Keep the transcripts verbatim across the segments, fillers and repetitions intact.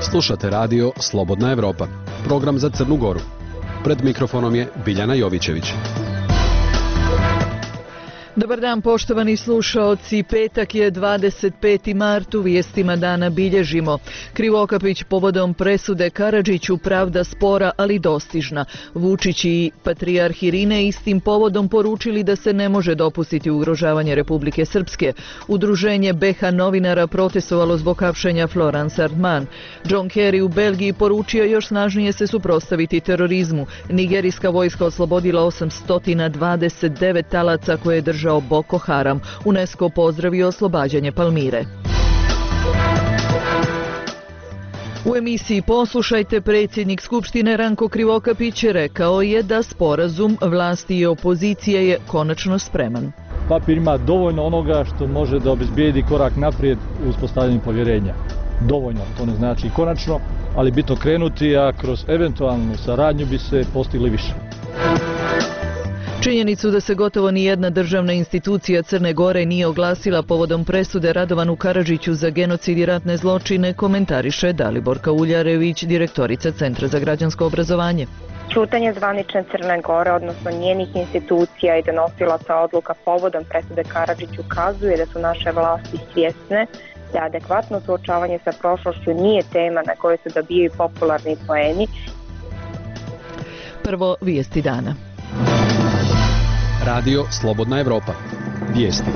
Slušate radio Slobodna Evropa, program za Crnu Goru. Pred mikrofonom je Biljana Jovićević. Dobar dan, poštovani slušaoci. Petak je dvadeset peti mart, u vijestima dana bilježimo. Krivokapić povodom presude Karadžiću, pravda spora, ali dostižna. Vučić i patrijarh Irinej istim povodom poručili da se ne može dopustiti ugrožavanje Republike Srpske. Udruženje B H novinara protestovalo zbog hapšenja Florence Artman. John Kerry u Belgiji poručio još snažnije se suprotstaviti terorizmu. Nigerijska vojska oslobodila osamsto dvadeset devet talaca koje je držao Boko Haram. UNESCO pozdravio oslobađanje Palmire. U emisiji Poslušajte, predsjednik Skupštine Ranko Krivokapić rekao je da sporazum vlasti i opozicije je konačno spreman. Papir ima dovoljno onoga što može da obezbijedi korak naprijed u uspostavljanju povjerenja. Dovoljno, to ne znači konačno, ali bitno krenuti, a kroz eventualnu saradnju bi se postigli više. Činjenicu da se gotovo ni jedna državna institucija Crne Gore nije oglasila povodom presude Radovanu Karadžiću za genocid i ratne zločine komentariše Daliborka Uljarević, direktorica Centra za građansko obrazovanje. Ćutanje zvanične Crne Gore, odnosno njenih institucija i donosilaca odluka povodom presude Karadžiću ukazuje da su naše vlasti svjesne da adekvatno suočavanje sa prošlošću nije tema na kojoj se dobijaju popularni poeni. Prvo vijesti dana. Radio Slobodna Evropa. Vijesti.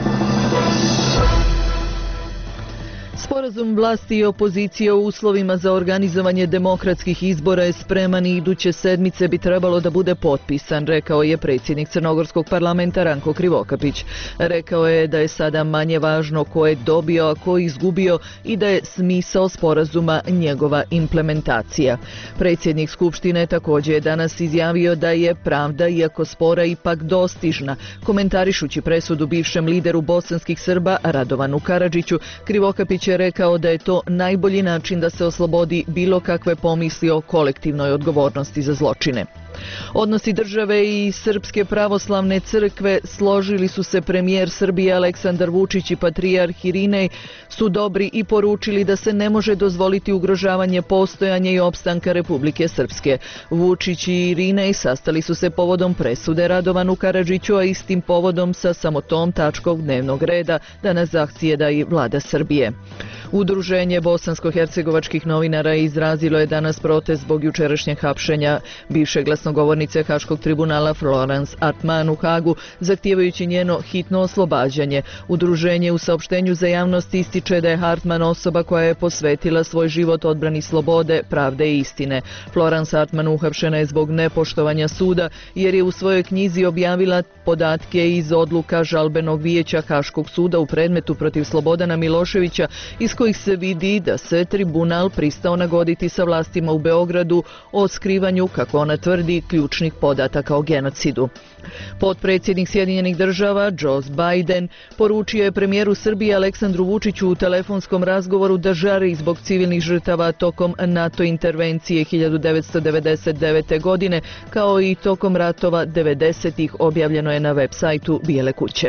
Sporazum vlasti i opozicije o uslovima za organizovanje demokratskih izbora je spreman i iduće sedmice bi trebalo da bude potpisan, rekao je predsjednik Crnogorskog parlamenta Ranko Krivokapić. Rekao je da je sada manje važno ko je dobio, a ko izgubio i da je smisao sporazuma njegova implementacija. Predsjednik Skupštine također je danas izjavio da je pravda, iako spora, ipak dostižna. Komentarišući presudu bivšem lideru bosanskih Srba Radovanu Karadžiću, Krivokapić je rekao da je to najbolji način da se oslobodi bilo kakve pomisli o kolektivnoj odgovornosti za zločine. Odnosi države i Srpske pravoslavne crkve, složili su se premijer Srbije Aleksandar Vučić i patrijarh Irinej, su dobri i poručili da se ne može dozvoliti ugrožavanje postojanja i opstanka Republike Srpske. Vučić i Irinej sastali su se povodom presude Radovanu Karadžiću, a istim povodom sa samo tom tačkom dnevnog reda danas zahtijeda i vlada Srbije. Udruženje bosansko-hercegovačkih novinara izrazilo je danas protest zbog jučerašnjeg hapšenja bivše glasnogovornice Haškog tribunala Florence Artman u Hagu, zahtijevajući njeno hitno oslobađanje. Udruženje u saopštenju za javnost ističe da je Artman osoba koja je posvetila svoj život odbrani slobode, pravde i istine. Florence Artman uhapšena je zbog nepoštovanja suda jer je u svojoj knjizi objavila podatke iz odluka žalbenog vijeća Haškog suda u predmetu protiv Slobodana Miloševića, iz kojih se vidi da se tribunal pristao nagoditi sa vlastima u Beogradu o otkrivanju, kako ona tvrdi, ključnih podataka o genocidu. Potpredsjednik Sjedinjenih država Joe Biden poručio je premijeru Srbije Aleksandru Vučiću u telefonskom razgovoru da žari zbog civilnih žrtava tokom NATO intervencije hiljadu devetsto devedeset devete. godine, kao i tokom ratova devedesetih, objavljeno je na web sajtu Bijele kuće.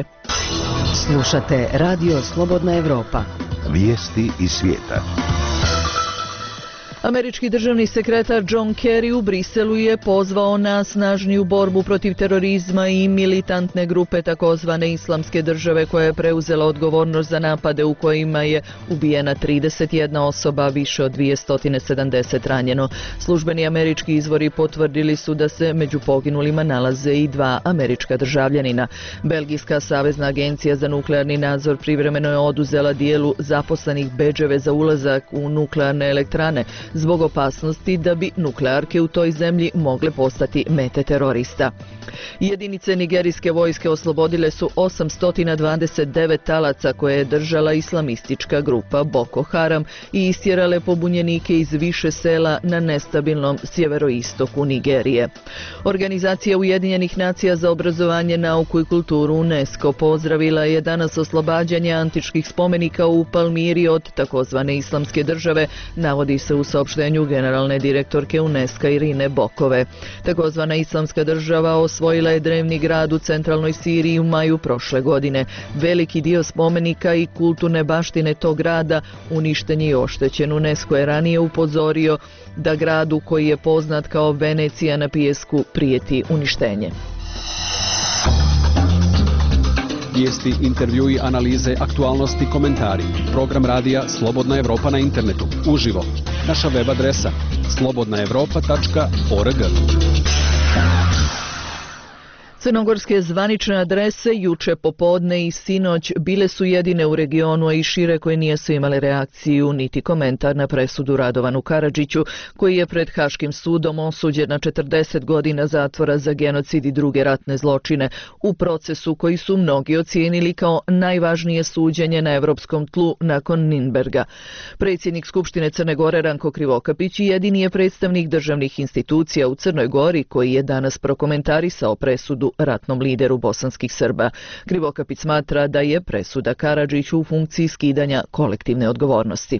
Slušate Radio Slobodna Evropa. Vijesti iz svijeta. Američki državni sekretar John Kerry u Briselu je pozvao na snažniju borbu protiv terorizma i militantne grupe takozvane Islamske države, koja je preuzela odgovornost za napade u kojima je ubijena trideset jedna osoba, više od dvjesto sedamdeset ranjeno. Službeni američki izvori potvrdili su da se među poginulima nalaze i dva američka državljanina. Belgijska savezna agencija za nuklearni nadzor privremeno je oduzela dijelu zaposlenih bedževe za ulazak u nuklearne elektrane zbog opasnosti da bi nuklearke u toj zemlji mogle postati mete terorista. Jedinice nigerijske vojske oslobodile su osamsto dvadeset devet talaca koje je držala islamistička grupa Boko Haram i istjerale pobunjenike iz više sela na nestabilnom sjeveroistoku Nigerije. Organizacija Ujedinjenih nacija za obrazovanje, nauku i kulturu UNESCO pozdravila je danas oslobađanje antičkih spomenika u Palmiri od takozvane Islamske države, navodi se u saopštenju saopštenju generalne direktorke UNESCO Irine Bokove. Takozvana Islamska država osvojila je drevni grad u centralnoj Siriji u maju prošle godine. Veliki dio spomenika i kulturne baštine tog grada uništen je i oštećen. UNESCO je ranije upozorio da gradu koji je poznat kao Venecija na pijesku prijeti uništenje. Vijesti, intervjui, analize, aktualnosti, komentari. Program radija Slobodna Evropa na internetu. Uživo. Naša web adresa slobodna evropa tačka org. Crnogorske zvanične adrese juče popodne i sinoć bile su jedine u regionu, a i šire, koje nisu imale reakciju niti komentar na presudu Radovanu Karadžiću, koji je pred Haškim sudom osuđen na četrdeset godina zatvora za genocid i druge ratne zločine, u procesu koji su mnogi ocijenili kao najvažnije suđenje na evropskom tlu nakon Nürnberga. Predsjednik Skupštine Crne Gore Ranko Krivokapić jedini je predstavnik državnih institucija u Crnoj Gori koji je danas prokomentarisao presudu ratnom lideru bosanskih Srba. Krivokapić smatra da je presuda Karadžiću u funkciji skidanja kolektivne odgovornosti.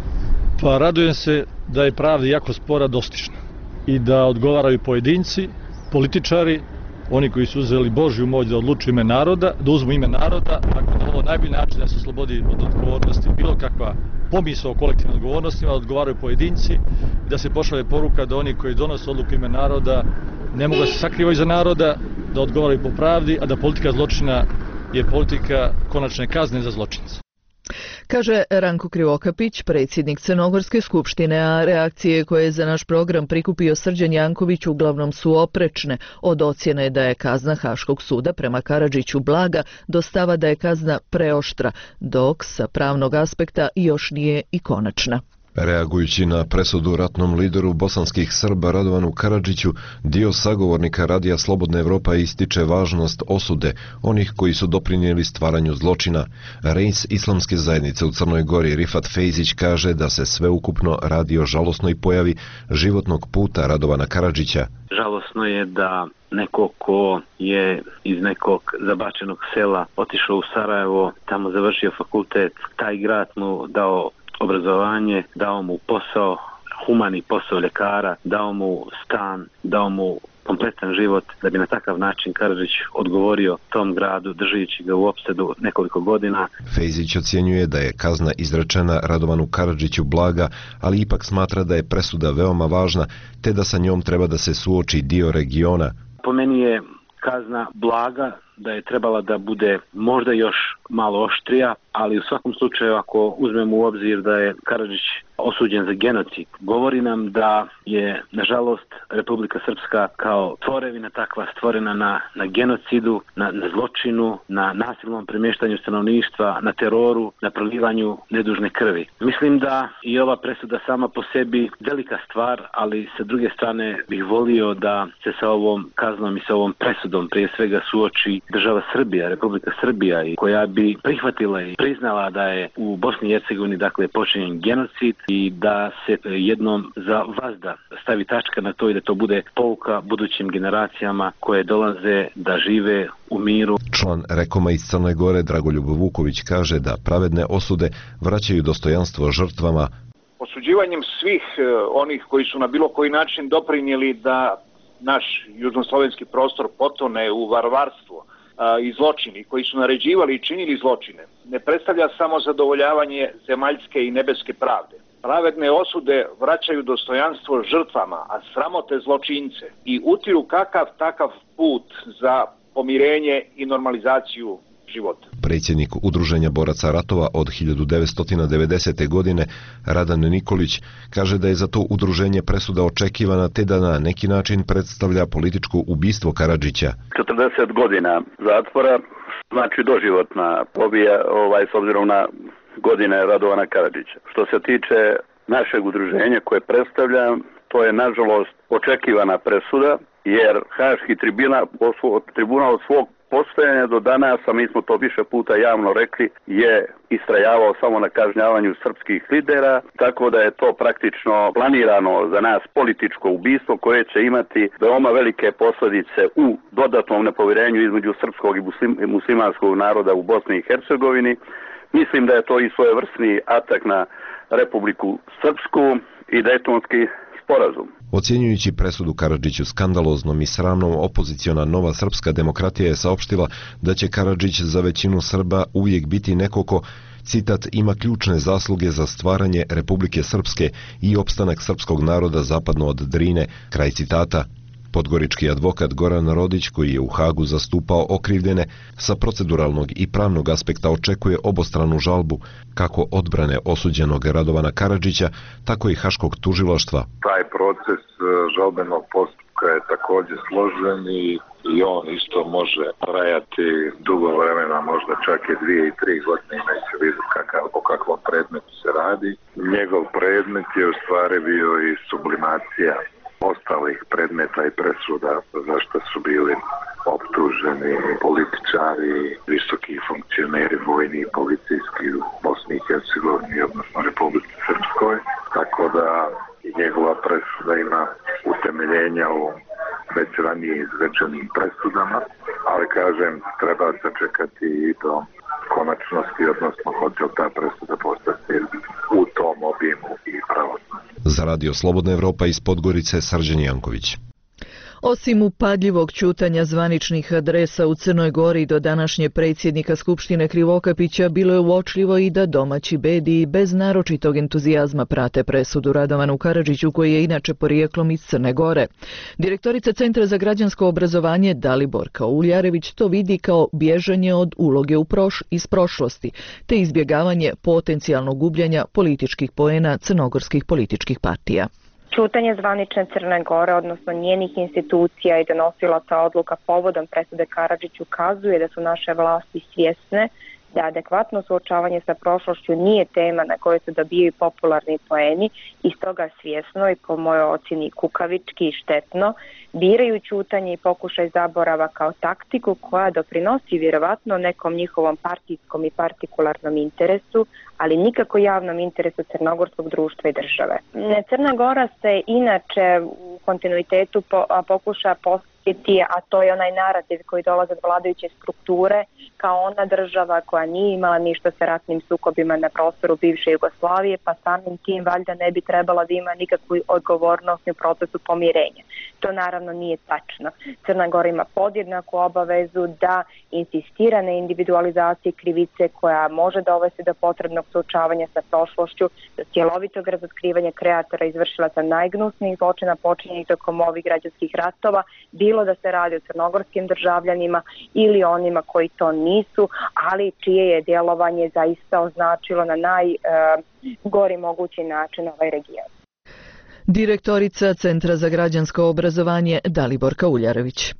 Pa radujem se da je pravda jako spora dostižna i da odgovaraju pojedinci, političari, oni koji su uzeli Božju moć da odlučuju ime naroda, da uzmu ime naroda, tako da ovo najbolji način da se oslobodi od odgovornosti, bilo kakva pomisao o kolektivnim odgovornostima, da odgovaraju pojedinci i da se pošalje poruka da oni koji donose odluku ime naroda ne mogu da se sakrivaju iza naroda, da odgovaraju po pravdi, a da politika zločina je politika konačne kazne za zločince. Kaže Ranko Krivokapić, predsjednik Crnogorske skupštine, a reakcije koje je za naš program prikupio Srđan Janković uglavnom su oprečne, od ocjene da je kazna Haškog suda prema Karadžiću blaga do stava da je kazna preoštra, dok sa pravnog aspekta još nije i konačna. Reagujući na presudu ratnom lideru bosanskih Srba Radovanu Karadžiću, dio sagovornika radija Slobodna Evropa ističe važnost osude onih koji su doprinijeli stvaranju zločina. Reis islamske zajednice u Crnoj Gori Rifat Fejzić kaže da se sveukupno radi o žalosnoj pojavi životnog puta Radovana Karadžića. Žalosno je da neko ko je iz nekog zabačenog sela otišao u Sarajevo, tamo završio fakultet, taj grad mu dao obrazovanje, dao mu posao, humani posao ljekara, dao mu stan, dao mu kompletan život, da bi na takav način Karadžić odgovorio tom gradu, držeći ga u opsadu nekoliko godina. Fejzić ocjenjuje da je kazna izrečena Radovanu Karadžiću blaga, ali ipak smatra da je presuda veoma važna, te da sa njom treba da se suoči dio regiona. Po meni je kazna blaga, da je trebala da bude možda još malo oštrija, ali u svakom slučaju ako uzmemo u obzir da je Karadžić osuđen za genocid, govori nam da je nažalost Republika Srpska kao tvorevina takva stvorena na, na genocidu, na, na zločinu, na nasilnom premještanju stanovništva, na teroru, na prolivanju nedužne krvi. Mislim da i ova presuda sama po sebi velika stvar, ali sa druge strane bih volio da se sa ovom kaznom i sa ovom presudom prije svega suoči država Srbija, Republika Srbija, i koja bi prihvatila i priznala da je u Bosni i Hercegovini dakle počinjen genocid i da se jednom za vazda stavi tačka na to i da to bude pouka budućim generacijama koje dolaze da žive u miru. Član Rekoma iz Crne Gore Dragoljub Vuković kaže da pravedne osude vraćaju dostojanstvo žrtvama. Osuđivanjem svih onih koji su na bilo koji način doprinijeli da naš južnoslovenski prostor potone u varvarstvo i zločini koji su naređivali i činili zločine, ne predstavlja samo zadovoljavanje zemaljske i nebeske pravde. Pravedne osude vraćaju dostojanstvo žrtvama, a sramote zločince i utiru kakav takav put za pomirenje i normalizaciju života. Predsjednik Udruženja boraca ratova od hiljadu devetsto devedesete. godine Radan Nikolić kaže da je za to udruženje presuda očekivana, te da na neki način predstavlja političko ubistvo Karadžića. četrdeset godina zatvora znači doživotna pobija ovaj, s obzirom na godine Radovana Karadžića. Što se tiče našeg udruženja koje predstavljam, to je nažalost očekivana presuda, jer Haški tribunal, tribunal od svog postojanja do danas, a mi smo to više puta javno rekli, je istrajavao samo na kažnjavanju srpskih lidera, tako da je to praktično planirano za nas političko ubistvo koje će imati veoma velike posljedice u dodatnom nepovjerenju između srpskog i muslimanskog naroda u Bosni i Hercegovini. Mislim da je to i svojevrsni atak na Republiku Srpsku i Daytonski sporazum. Ocjenjujući presudu Karadžiću skandaloznom i sramnom, opoziciona Nova srpska demokratija je saopštila da će Karadžić za većinu Srba uvijek biti neko ko, citat, ima ključne zasluge za stvaranje Republike Srpske i opstanak srpskog naroda zapadno od Drine, kraj citata. Podgorički advokat Goran Rodić, koji je u Hagu zastupao okrivljene, sa proceduralnog i pravnog aspekta očekuje obostranu žalbu, kako odbrane osuđenog Radovana Karadžića, tako i haškog tužilaštva. Taj proces žalbenog postupka je također složen i, i on isto može trajati dugo vremena, možda čak i dvije i tri godine, imajući u vidu kakav, o kakvom predmetu se radi. Njegov predmet je u stvari bio i sublimacija ostalih predmeta i presuda za što su bili optuženi političari, visoki funkcioneri vojni i policijski u Bosni i Hercegovini, odnosno Republici Srpskoj, tako da i njegova presuda ima utemeljenja u već ranije izrečenim presudama, ali kažem, treba sačekati i do konačnosti, odnosno hoće ta presuda postati u tom obimu i pravosnažna. Za Radio Slobodna Evropa iz Podgorice, Srđan Janković. Osim upadljivog ćutanja zvaničnih adresa u Crnoj Gori do današnje predsjednika Skupštine Krivokapića, bilo je uočljivo i da domaći mediji bez naročitog entuzijazma prate presudu Radovanu Karadžiću, koji je inače porijeklom iz Crne Gore. Direktorica Centra za građansko obrazovanje Daliborka Uljarević to vidi kao bježanje od uloge u proš iz prošlosti, te izbjegavanje potencijalnog gubljenja političkih poena crnogorskih političkih partija. Ćutanje zvanične Crne Gore, odnosno njenih institucija i donosilaca odluka povodom presude Karadžiću, ukazuje da su naše vlasti svjesne da adekvatno suočavanje sa prošlošću nije tema na kojoj se dobijaju popularni poeni i stoga svjesno i po mojoj ocjeni kukavički i štetno biraju ćutanje i pokušaj zaborava kao taktiku koja doprinosi vjerovatno nekom njihovom partijskom i partikularnom interesu, ali nikako javnom interesu crnogorskog društva i države. Crna Gora se inače u kontinuitetu po, a pokuša postaviti, a to je onaj narativ koji dolazi od vladajuće strukture, kao ona država koja nije imala ništa sa ratnim sukobima na prostoru bivše Jugoslavije, pa samim tim valjda ne bi trebala da ima nikakvu odgovornost u procesu pomirenja. To naravno nije tačno. Crna Gora ima podjednaku obavezu da insistira na individualizaciji krivice koja može dovesti do potrebnog suočavanja sa prošlošću, do cjelovitog razotkrivanja kreatora i izvršilaca najgnusnijih zločina počinjenih tokom ovih građanskih ratova, bilo da se radi o crnogorskim državljanima ili onima koji to nisu, ali čije je djelovanje zaista označilo na najgori mogući način ovaj region. Direktorica Centra za građansko obrazovanje Daliborka Uljarević.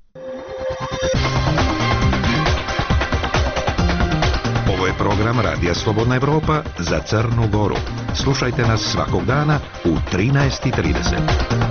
Ovo je program Radija Slobodna Evropa za Crnu Goru. Slušajte nas svakog dana u trinaest i trideset.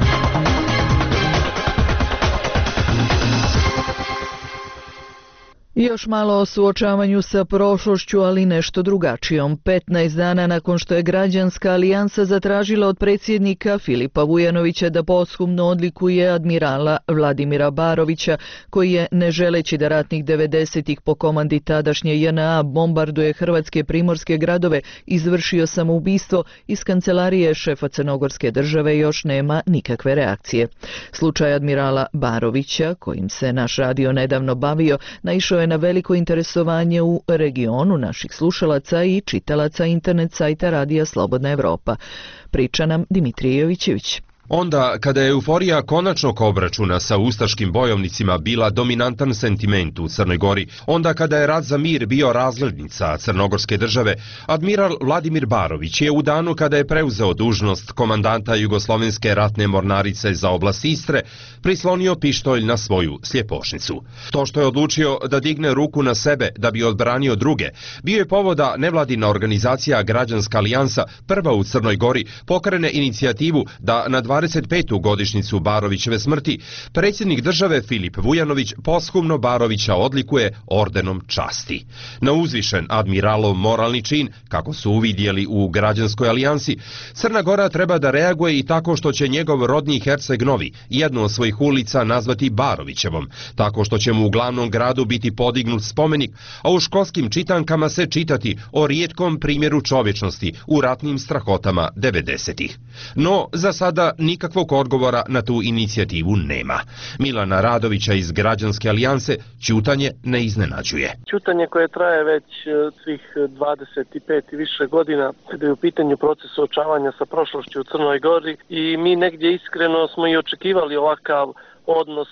Još malo o suočavanju sa prošlošću, ali nešto drugačijom. petnaest dana nakon što je Građanska alijansa zatražila od predsjednika Filipa Vujanovića da posthumno odlikuje admirala Vladimira Barovića, koji je, ne želeći da ratnih devedesetih po komandi tadašnje J N A bombarduje hrvatske primorske gradove, izvršio samoubistvo, iz kancelarije šefa crnogorske države još nema nikakve reakcije. Slučaj admirala Barovića, kojim se naš radio nedavno bavio, naišao je na veliko interesovanje u regionu naših slušalaca i čitalaca internet sajta Radija Slobodna Evropa. Priča nam Dimitrije Jovićević. Onda, kada je euforija konačnog obračuna sa ustaškim bojovnicima bila dominantan sentiment u Crnoj Gori, onda kada je rat za mir bio razglednica crnogorske države, admiral Vladimir Barović je u danu kada je preuzeo dužnost komandanta Jugoslovenske ratne mornarice za oblast Istre, prislonio pištolj na svoju sljepošnicu. To što je odlučio da digne ruku na sebe da bi odbranio druge, bio je povoda nevladina organizacija Građanska alijansa, prva u Crnoj Gori, pokrene inicijativu da na dvadeset petu godišnjicu Barovićeve smrti, predsjednik države Filip Vujanović posthumno Barovića odlikuje ordenom časti. Na uzvišen admiralov moralni čin, kako su uvidjeli u Građanskoj alijansi, Crna Gora treba da reaguje i tako što će njegov rodni Herceg Novi jednu od svojih ulica nazvati Barovićevom, tako što će mu u glavnom gradu biti podignut spomenik, a u školskim čitankama se čitati o rijetkom primjeru čovječnosti u ratnim strahotama devedesetih. No, za sada nikakvog odgovora na tu inicijativu nema. Milana Radovića iz Građanske alijanse ćutanje ne iznenađuje. Ćutanje koje traje već svih dvadeset pet i više godina kada je u pitanju proces suočavanja sa prošlošću u Crnoj Gori i mi negdje iskreno smo i očekivali ovakav odnos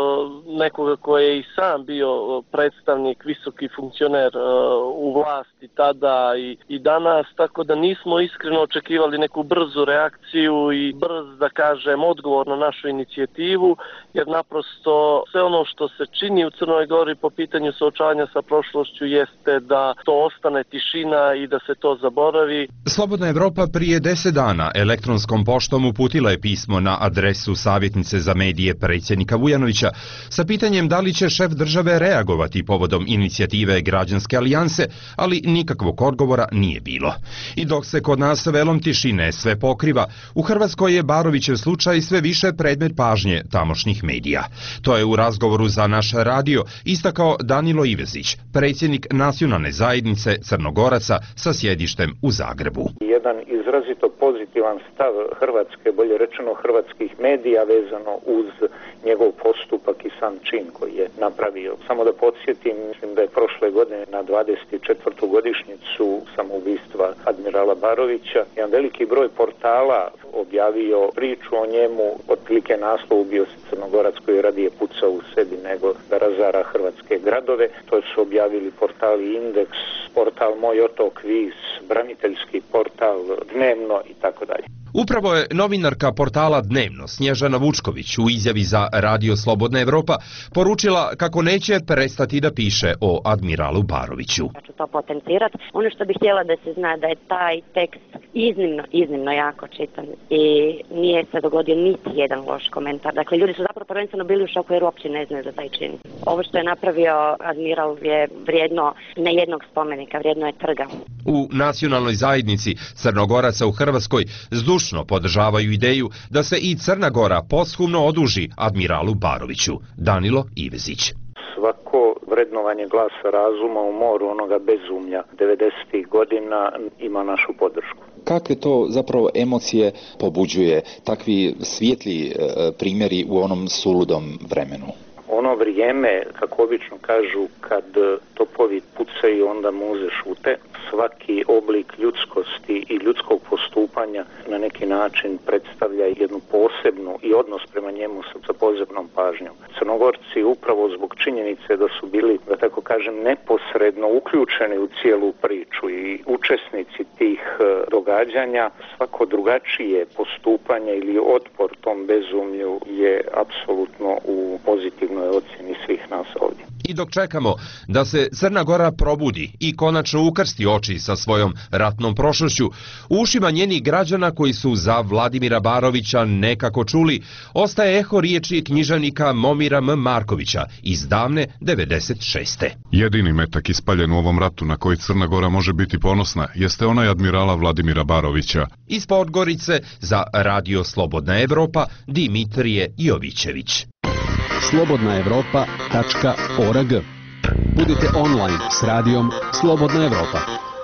nekoga koji je i sam bio predstavnik, visoki funkcioner u vlasti tada i, i danas, tako da nismo iskreno očekivali neku brzu reakciju i brz, da kažem, odgovor na našu inicijativu, jer naprosto sve ono što se čini u Crnoj Gori po pitanju suočavanja sa prošlošću jeste da to ostane tišina i da se to zaboravi. Slobodna Evropa prije deset dana elektronskom poštom uputila je pismo na adresu savjetnice za medije predsjednika Vujanovića sa pitanjem da li će šef države reagovati povodom inicijative Građanske alijanse, ali nikakvog odgovora nije bilo. I dok se kod nas velom tišine sve pokriva, u Hrvatskoj je Barovićev slučaj sve više predmet pažnje tamošnjih medija. To je u razgovoru za naš radio istakao Danilo Ivezić, predsjednik nacionalne zajednice Crnogoraca sa sjedištem u Zagrebu. Jedan izrazito pozitivan stav Hrvatske, bolje rečeno hrvatskih medija vezano uz njegov postupak i sam čin koji je napravio. Samo da podsjetim, mislim da je prošle godine na dvadeset četvrtu godišnjicu samoubistva admirala Barovića jedan veliki broj portala objavio priču o njemu, otprilike naslov ubio se Crnogorac koji radije pucao u sebi nego da razara hrvatske gradove. To su objavili portali Indeks, portal Moj otok Vis, braniteljski portal Dnevno i tako dalje. Upravo je novinarka portala Dnevno Snježana Vučković u izjavi za Radio Slobodna Evropa poručila kako neće prestati da piše o admiralu Baroviću. Ja ću to potencirati. Ono što bih htjela da se zna da je taj tekst iznimno, iznimno jako čitan i nije se dogodio niti jedan loš komentar. Dakle, ljudi su zapravo prvenstveno bili u šoku jer uopće ne znaju za taj čin. Ovo što je napravio admiral je vrijedno ne jednog spomenika, vrijedno je trga. U nacionalnoj zajednici Crnogoraca u Hrvatskoj zdušno podržavaju ideju da se i Crna Gora posthumno oduži admiralu Baroviću. Danilo Ivezić. Svako vrednovanje glasa razuma u moru onoga bezumlja devedesetih godina ima našu podršku. Kakve to zapravo emocije pobuđuje takvi svijetli e, primjeri u onom suludom vremenu? Ono vrijeme, kako obično kažu, kad topovi pucaju, onda muze šute. Svaki oblik ljudskosti i ljudskog postupanja na neki način predstavlja jednu posebnu i odnos prema njemu sa posebnom pažnjom. Crnogorci upravo zbog činjenice da su bili, da tako kažem, neposredno uključeni u cijelu priču i učesnici tih događanja, svako drugačije postupanje ili otpor tom bezumlju je apsolutno u pozitivnoj ocjeni svih nas ovdje. I dok čekamo da se Crna Gora probudi i konačno ukrsti oči sa svojom ratnom prošlošću, u ušima njenih građana koji su za Vladimira Barovića nekako čuli, ostaje eho riječi književnika Momira M. Markovića iz davne devedeset šeste. Jedini metak ispaljen u ovom ratu na koji Crna Gora može biti ponosna jeste onaj admirala Vladimira Barovića. Iz Podgorice za Radio Slobodna Evropa Dimitrije Jovićević. slobodna evropa tačka org. Budite online s radijom Slobodna Evropa.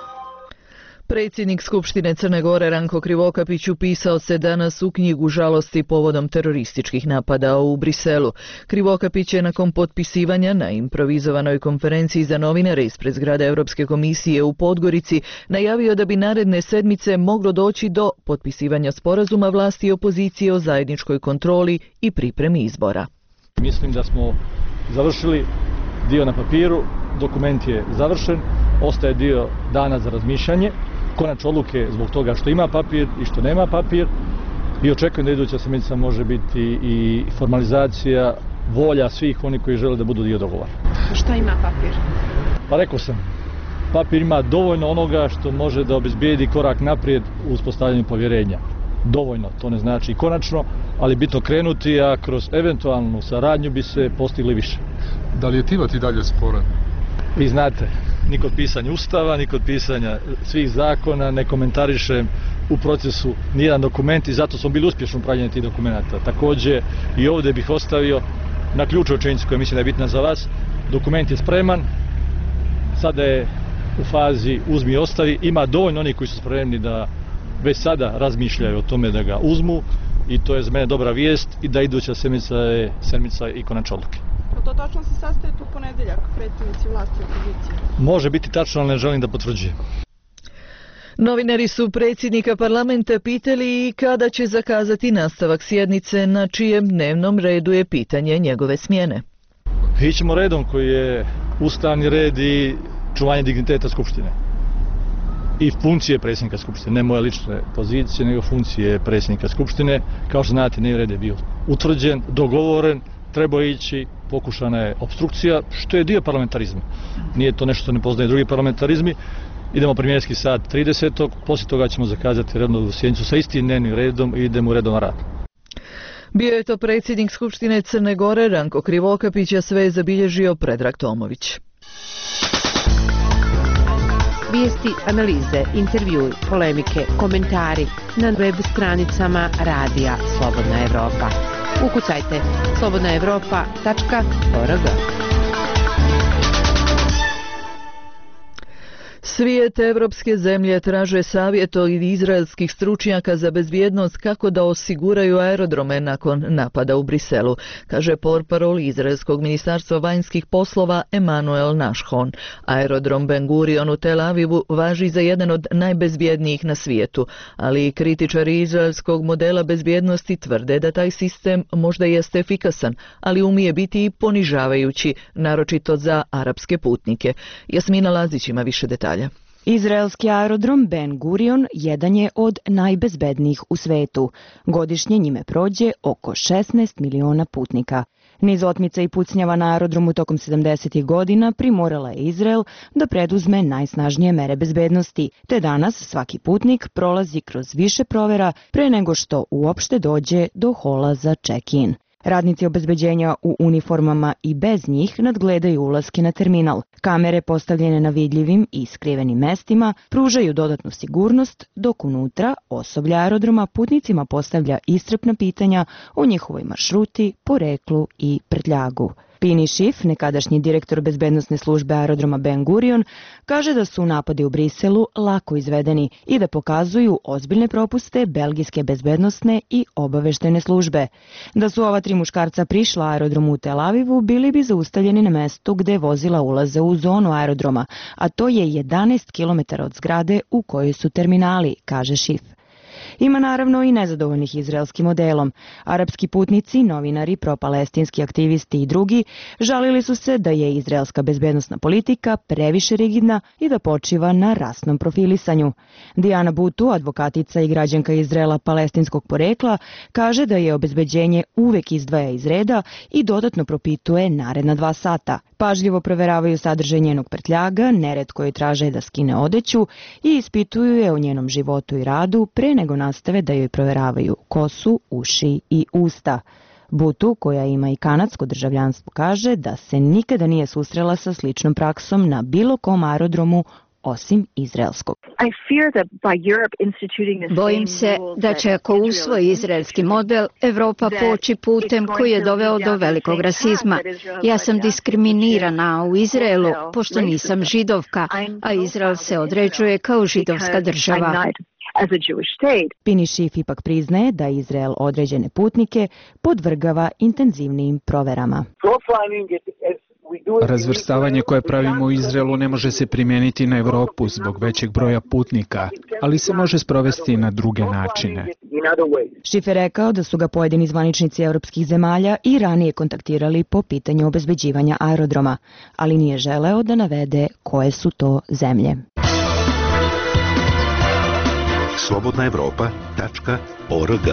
Predsjednik Skupštine Crne Gore Ranko Krivokapić upisao se danas u knjigu žalosti povodom terorističkih napada u Briselu. Krivokapić je nakon potpisivanja na improvizovanoj konferenciji za novinare ispred zgrade Europske komisije u Podgorici najavio da bi naredne sedmice moglo doći do potpisivanja sporazuma vlasti i opozicije o zajedničkoj kontroli i pripremi izbora. Mislim da smo završili dio na papiru, dokument je završen, ostaje dio dana za razmišljanje, konačne odluke zbog toga što ima papir i što nema papir i očekujem da iduća sedmica može biti i formalizacija volja svih onih koji žele da budu dio dogovora. Što ima papir? Pa rekao sam, papir ima dovoljno onoga što može da obezbijedi korak naprijed u uspostavljanju povjerenja. dovoljno, to ne znači konačno, ali bitno krenuti, a kroz eventualnu saradnju bi se postigli više. Da li je Tivat i dalje sporan? Vi znate, ni kod pisanja ustava, ni kod pisanja svih zakona ne komentarišem u procesu nijedan dokument i zato smo bili uspješni u pravljenju tih dokumenta. Također i ovdje bih ostavio na ključnu činjenicu koja mislim da je bitna za vas. Dokument je spreman, sada je u fazi uzmi i ostavi. Ima dovoljno onih koji su spremni da već sada razmišljaju o tome da ga uzmu i to je za mene dobra vijest i da iduća sedmica je sedmica i konačne odluke. To točno se sastajete u ponedjeljak, predstavnici vlasti i opozicije? Može biti tačno, ali ne želim da potvrđujem. Novinari su predsjednika parlamenta pitali kada će zakazati nastavak sjednice, na čijem dnevnom redu je pitanje njegove smjene. Ićemo redom koji je ustavni red i čuvanje digniteta Skupštine. I funkcije predsjednika Skupštine, ne moje lične pozicije, nego funkcije predsjednika Skupštine. Kao što znate, dnevni red je bio utvrđen, dogovoren, treba ići, pokušana je opstrukcija, što je dio parlamentarizma. Nije to nešto što ne poznaje drugi parlamentarizmi. Idemo premijerski sat tridesetog Poslije toga ćemo zakazati redovnu sjednicu sa istim dnevnim redom i idemo u redovan rad. Bio je to predsjednik Skupštine Crne Gore Ranko Krivokapić, a sve je zabilježio Predrag Tomović. Vijesti, analize, intervjui, polemike, komentari na web stranicama Radija Slobodna Evropa. Ukucajte slobodna evropa tačka org. Svijet evropske zemlje traže savjet od izraelskih stručnjaka za bezbjednost kako da osiguraju aerodrome nakon napada u Briselu, kaže portparol izraelskog ministarstva vanjskih poslova Emanuel Nashon. Aerodrom Ben Gurion u Tel Avivu važi za jedan od najbezbjednijih na svijetu, ali kritičari izraelskog modela bezbjednosti tvrde da taj sistem možda jeste efikasan, ali umije biti i ponižavajući, naročito za arapske putnike. Jasmina Lazić ima više detalja. Izraelski aerodrom Ben Gurion jedan je od najbezbednijih u svetu. Godišnje njime prođe oko šesnaest miliona putnika. Niz otmica i pucnjava na aerodromu tokom sedamdesetih godina primorala je Izrael da preduzme najsnažnije mere bezbednosti, te danas svaki putnik prolazi kroz više provera pre nego što uopšte dođe do hola za check-in. Radnici obezbeđenja u uniformama i bez njih nadgledaju ulaske na terminal. Kamere postavljene na vidljivim i skrivenim mestima pružaju dodatnu sigurnost, dok unutra osoblje aerodroma putnicima postavlja iscrpna pitanja o njihovoj maršruti, poreklu i prtljagu. Pini Šif, nekadašnji direktor bezbednosne službe aerodroma Ben Gurion, kaže da su napadi u Briselu lako izvedeni i da pokazuju ozbiljne propuste belgijske bezbednosne i obaveštene službe. Da su ova tri muškarca prišla aerodromu u Tel Avivu, bili bi zaustavljeni na mestu gde vozila ulaze u zonu aerodroma, a to je jedanaest kilometara od zgrade u kojoj su terminali, kaže Šif. Ima naravno i nezadovoljnih izraelskim modelom. Arapski putnici, novinari, propalestinski aktivisti i drugi žalili su se da je izraelska bezbednosna politika previše rigidna i da počiva na rasnom profilisanju. Diana Butu, advokatica i građanka Izraela palestinskog porekla, kaže da je obezbeđenje uvek izdvaja iz reda i dodatno propituje naredna dva sata. Pažljivo proveravaju sadržaj njenog prtljaga, neretko joj traže da skine odeću i ispituju je o njenom životu i radu pre nego nastave da joj proveravaju kosu, uši i usta. Butu, koja ima i kanadsko državljanstvo, kaže da se nikada nije susrela sa sličnom praksom na bilo kom aerodromu osim izraelskog. Bojim se da će ako usvoji izraelski model, Evropa poći putem koji je doveo do velikog rasizma. Ja sam diskriminirana u Izraelu pošto nisam židovka, a Izrael se određuje kao židovska država. Pini Šif ipak priznaje da Izrael određene putnike podvrgava intenzivnijim proverama. Razvrstavanje koje pravimo u Izraelu ne može se primijeniti na Evropu zbog većeg broja putnika, ali se može sprovesti na druge načine. Šif je rekao da su ga pojedini zvaničnici evropskih zemalja i ranije kontaktirali po pitanju obezbeđivanja aerodroma, ali nije želeo da navede koje su to zemlje. slobodna evropa tačka org.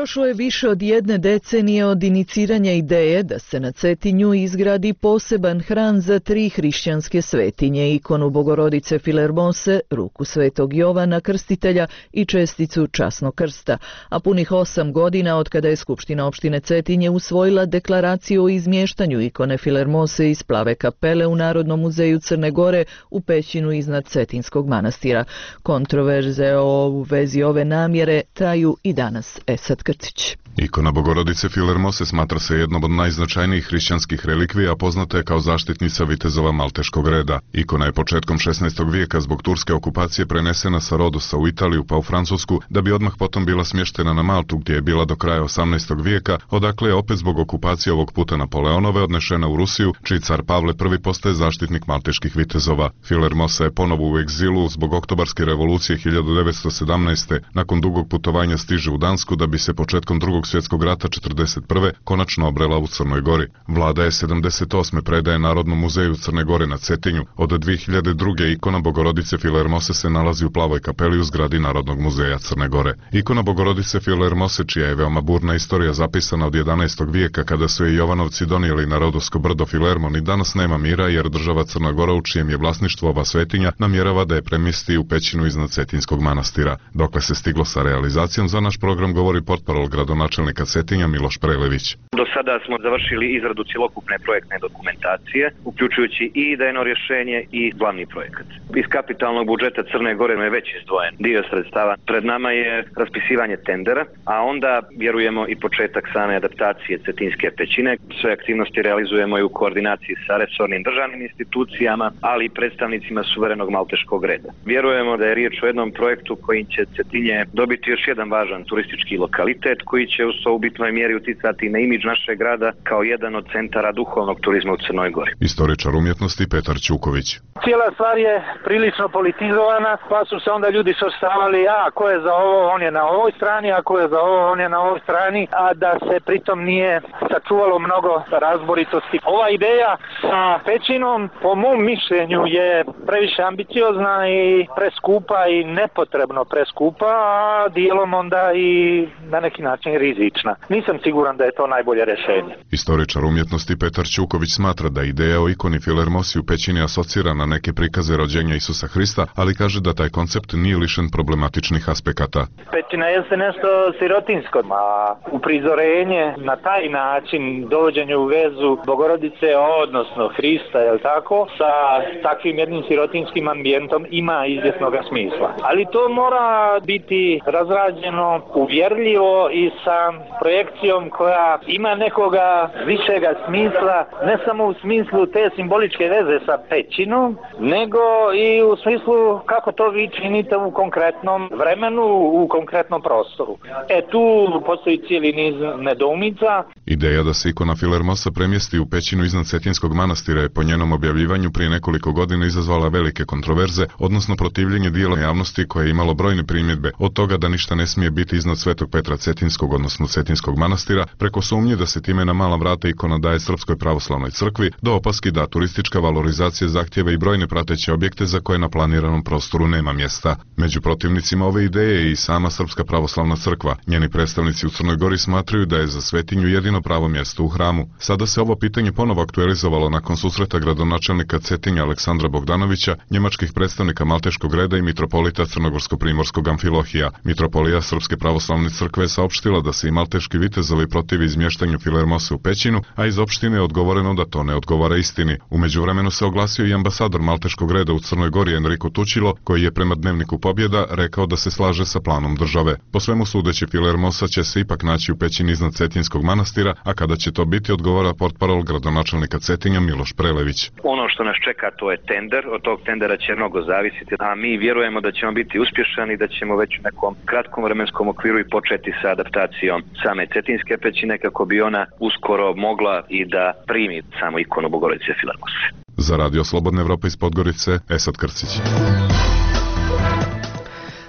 Prošlo je više od jedne decenije od iniciranja ideje da se na Cetinju izgradi poseban hram za tri hrišćanske svetinje, ikonu Bogorodice Filermose, ruku Svetog Jovana Krstitelja i česticu Časnog krsta, a punih osam godina od kada je Skupština opštine Cetinje usvojila deklaraciju o izmještanju ikone Filermose iz Plave kapele u Narodnom muzeju Crne Gore u pećinu iznad Cetinskog manastira. Kontroverze u vezi ove namjere traju i danas. Esad Krcić. Ikona Bogorodice Filermose smatra se jednom od najznačajnijih hrišćanskih relikvija, a poznata je kao zaštitnica vitezova malteškog reda. Ikona je početkom šesnaestog vijeka zbog turske okupacije prenesena sa Rodosa u Italiju pa u Francusku, da bi odmah potom bila smještena na Maltu, gdje je bila do kraja osamnaestog vijeka, odakle je opet zbog okupacije ovog puta Napoleonove odnešena u Rusiju, čiji car Pavle prvi postaje zaštitnik malteških vitezova. Filermosa je ponovo u egzilu zbog oktobarske revolucije hiljadu devetsto sedamnaeste. Nakon dugog putovanja stiže u Dansku da bi se početkom drugog svjetskog rata četrdeset prve konačno obrela u Crnoj Gori. Vlada je sedamdeset osme predaje Narodnom muzeju Crne Gore na Cetinju. Od dvije hiljade druge. ikona Bogorodice Filermose se nalazi u Plavoj kapeli u zgradi Narodnog muzeja Crne Gore. Ikona Bogorodice Filermose, čija je veoma burna istorija zapisana od jedanaestog vijeka kada su je Jovanovci donijeli na Rodovsko brdo Filermon, i danas nema mira jer država Crna Gora, u čijem je vlasništvo ova svetinja, namjerava da je premjesti u pećinu iznad Cetinskog manastira. Dokle se stiglo sa realizacijom, za naš program govori portparol gradonačelnika Cetinja Miloš Prelević. Do sada smo završili izradu cjelokupne projektne dokumentacije, uključujući i idejno rješenje i glavni projekat. Iz kapitalnog budžeta Crne Gore je već izdvojen dio sredstava. Pred nama je raspisivanje tendera, a onda vjerujemo i početak same adaptacije Cetinske pećine. Sve aktivnosti realizujemo i u koordinaciji sa resornim državnim institucijama, ali i predstavnicima suverenog malteškog reda. Vjerujemo da je riječ o jednom projektu koji će Cetinje dobiti još jedan važan turistički lokalitet koji će u u bitnoj mjeri uticati na imidž našeg grada kao jedan od centara duhovnog turizma u Crnoj Gori. Istoričar umjetnosti Petar Ćuković. Cijela stvar je prilično politizovana, pa su se onda ljudi svrstavali, a ko je za ovo, on je na ovoj strani, a ko je za ovo, on je na ovoj strani, a da se pritom nije sačuvalo mnogo razboritosti. Ova ideja sa pećinom, po mom mišljenju, je previše ambiciozna i preskupa i nepotrebno preskupa, a dijelom onda i na neki način rizična. Nisam siguran da je to najbolje rješenje. Istoričar umjetnosti Petar Ćuković smatra da ideja o ikoni Filermosi u pećini asocira na neke prikaze rođenja Isusa Hrista, ali kaže da taj koncept nije lišen problematičnih aspekata. Pećina jeste nešto sirotinsko, a uprizorenje na taj način, dovođenje u vezu Bogorodice, odnosno Hrista, je li tako, sa takvim jednim sirotinskim ambijentom ima izvjesnoga smisla. Ali to mora biti razrađeno uvjerljivo i sa projekcijom koja ima nekoga višega smisla, ne samo u smislu te simboličke veze sa pećinom, nego i u smislu kako to vi činite u konkretnom vremenu, u konkretnom prostoru. E tu postoji cijeli niz nedoumica. Ideja da se ikona Filermosa premjesti u pećinu iznad Cetinskog manastira je po njenom objavljivanju prije nekoliko godina izazvala velike kontroverze, odnosno protivljenje dijela javnosti koje je imalo brojne primjedbe, od toga da ništa ne smije biti iznad Svetog Petra Cetinskog, odnosno Cetinskog manastira, preko sumnje da se time na mala vrata ikona daje Srpskoj pravoslavnoj crkvi, do opaski da turistička valorizacija zahtjeva i brojne prateće objekte za koje na planiranom prostoru nema mjesta. Među protivnicima ove ideje je i sama Srpska pravoslavna crkva. Njeni predstavnici u Crnoj Gori smatraju da je za svetinju jedino pravo mjesto u hramu. Sada se ovo pitanje ponovo aktualizovalo nakon susreta gradonačelnika Cetinja Aleksandra Bogdanovića, njemačkih predstavnika malteškog reda i mitropolita Crnogorsko-primorskog Amfilohija. Mitropolija Srpske pravoslavne crkve saopštila da se i malteški vitezovi protivi izmještanju Filermose u pećinu, a iz opštine je odgovoreno da to ne odgovara istini. U međuvremenu se oglasio i ambasador malteškog reda u Crnoj Gori Enrico Tučilo, koji je prema dnevniku Pobjeda rekao da se slaže sa planom države. Po svemu sudeći, Filermosa će se ipak naći u pećini iznad Cetinskog manastira, a kada će to biti, odgovara portparol gradonačelnika Cetinja Miloš Prelević. Ono što nas čeka, to je tender, od tog tendera će mnogo zavisiti, a mi vjerujemo da ćemo biti uspješani i da ćemo već u nekom kratkom vremenskom okviru i početi sa adaptacijom same Cetinske pećine kako bi ona uskoro mogla i da primi samo ikonu Bogorodice Filermose. Za Radio Slobodna Evropa iz Podgorice, Esad Krcić.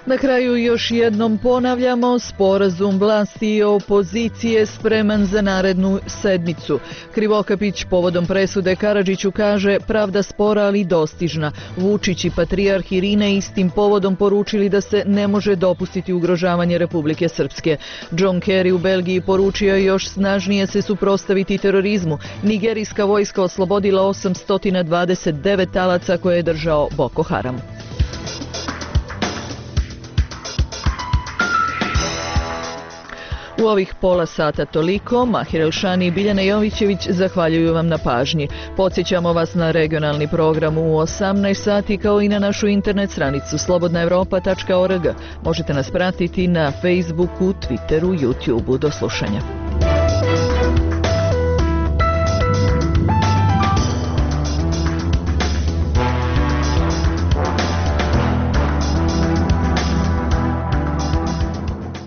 Na kraju još jednom ponavljamo, sporazum vlasti i opozicije spreman za narednu sedmicu. Krivokapić povodom presude Karadžiću kaže pravda spora ali dostižna. Vučić i patrijarh Irine istim povodom poručili da se ne može dopustiti ugrožavanje Republike Srpske. John Kerry u Belgiji poručio još snažnije se suprotstaviti terorizmu. Nigerijska vojska oslobodila osamsto dvadeset devet talaca koje je držao Boko Haram. U ovih pola sata toliko. Mahir Elšani i Biljana Jovićević zahvaljuju vam na pažnji. Podsjećamo vas na regionalni program u osamnaest sati kao i na našu internet stranicu slobodna evropa tačka org. Možete nas pratiti na Facebooku, Twitteru, YouTubeu. Do slušanja.